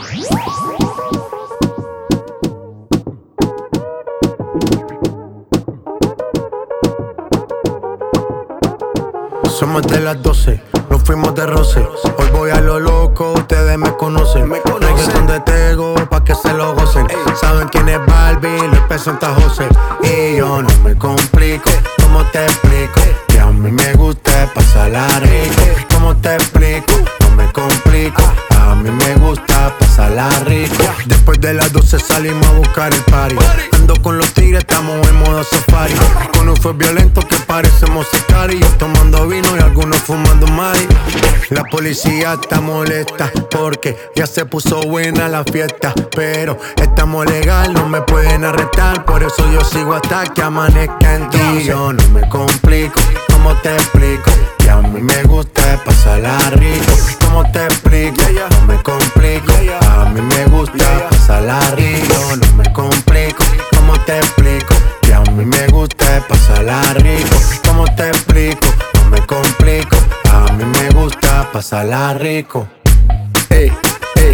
Somos de las 12, nos fuimos de roce. Hoy voy a lo loco, ustedes me conocen. Reggaeton de Tego, pa' que se lo gocen. Saben quién es Barbie, les presenta José. Y yo no me complico, ¿cómo te explico? Que a mí me gusta pasarla rico. ¿Cómo te explico? No me complico, a mí me gusta pasarla rico. Después de las 12 salimos a buscar el party. Ando con los tigres, estamos en modo safari. Con un fue violento que parecemos sicarios. Tomando vino y algunos fumando mari. La policía está molesta porque ya se puso buena la fiesta. Pero estamos legal, no me pueden arrestar. Por eso yo sigo hasta que amanezca en ti. Yo no me complico, ¿cómo te explico? Que a mí me gusta pasarla rico. ¿Cómo te explico? No me complico, a mí me gusta pasarla rico. No me complico, ¿cómo te explico? Que a mí me gusta pasarla rico. ¿Cómo te explico? No me complico, a mí me gusta pasarla rico. Ey, ey,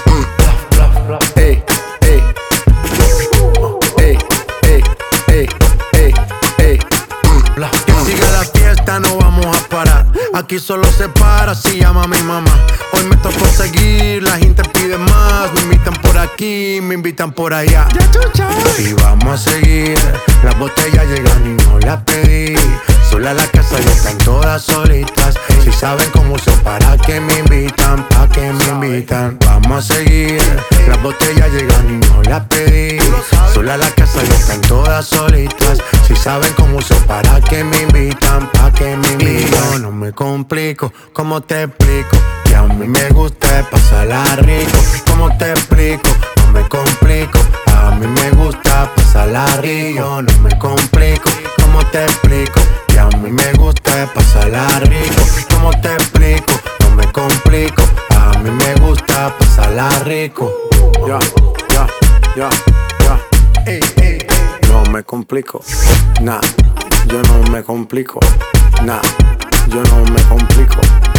ey, ey, ey, ey, ey, ey, ey. Que siga la fiesta, no vamos a parar. Aquí solo se para si llama mi mamá. Hoy me tocó seguir, la gente pide más. Me invitan por aquí, me invitan por allá. Y vamos a seguir, las botellas llegan y no las pedí. Sola la casa ya están todas solitas. Si saben cómo son, para que me invitan, pa' que me invitan. Vamos a seguir, las botellas llegan y no las pedí. Sola la casa ya están todas solitas. Si saben cómo son, para que me invitan, pa' que me invitan. Y yo no me complico, ¿cómo te explico? Que a mí me gusta pasarla rico. ¿Cómo te explico? No me complico, a mí me gusta pasarla rico. Yo no me complico, ¿cómo te explico? Que a mí me gusta pasarla rico. ¿Cómo te explico? No me complico, a mí me gusta pasarla rico. Ya, ya, ya, ya. Ey, ey, ey. No me complico, nah, yo no me complico, nah, yo no me complico.